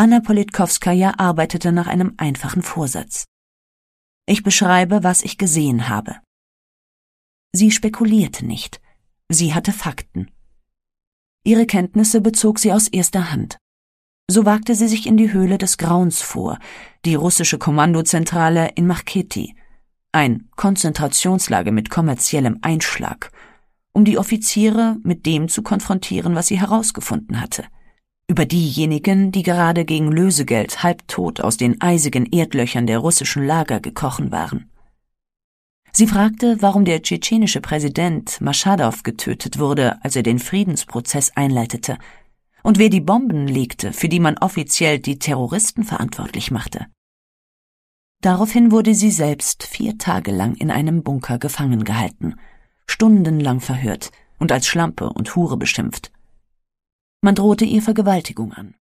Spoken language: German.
Anna Politkowskaja arbeitete nach einem einfachen Vorsatz. Ich beschreibe, was ich gesehen habe. Sie spekulierte nicht. Sie hatte Fakten. Ihre Kenntnisse bezog sie aus erster Hand. So wagte sie sich in die Höhle des Grauens vor, die russische Kommandozentrale in Marketi, ein Konzentrationslager mit kommerziellem Einschlag, um die Offiziere mit dem zu konfrontieren, was sie herausgefunden hatte. Über diejenigen, die gerade gegen Lösegeld halbtot aus den eisigen Erdlöchern der russischen Lager gekrochen waren. Sie fragte, warum der tschetschenische Präsident Maschadow getötet wurde, als er den Friedensprozess einleitete, und wer die Bomben legte, für die man offiziell die Terroristen verantwortlich machte. Daraufhin wurde sie selbst 4 Tage lang in einem Bunker gefangen gehalten, stundenlang verhört und als Schlampe und Hure beschimpft. Man drohte ihr Vergewaltigung an.